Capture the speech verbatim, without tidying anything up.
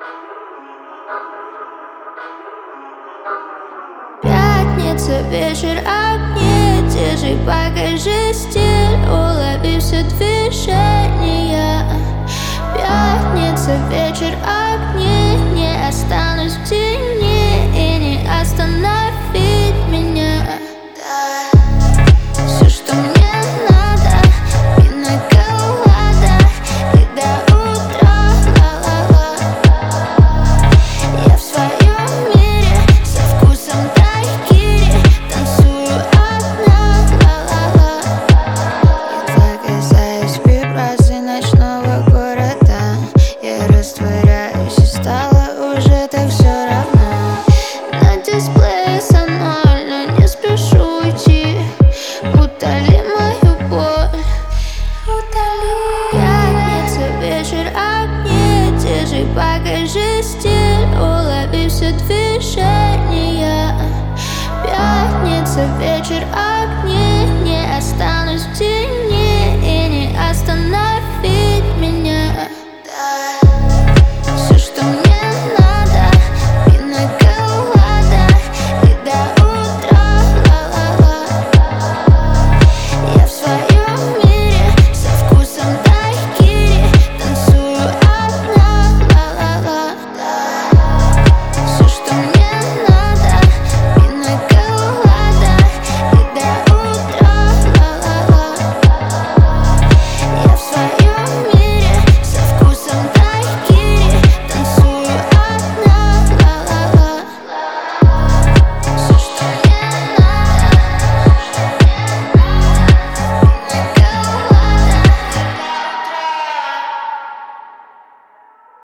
Пятница, вечер, огни, держи, покажи стиль, улови все движения. Пятница, вечер, огни, не останусь в тени и не остановить меня. Все, что мне надо, пина-колада и до утра, ла-ла-ла. Я в своем мире со вкусом дайкири танцую одна, ла-ла-ла. Едва касаюсь вибраций ночного города, я растворяюсь и стало уже так все равно. На дисплее соноль, но не спешу уйти. Утоли мою боль, утоли. Пятница, вечер, огни, держи, покажи стиль, улови все движения. Пятница, вечер, огни, не останусь в тени.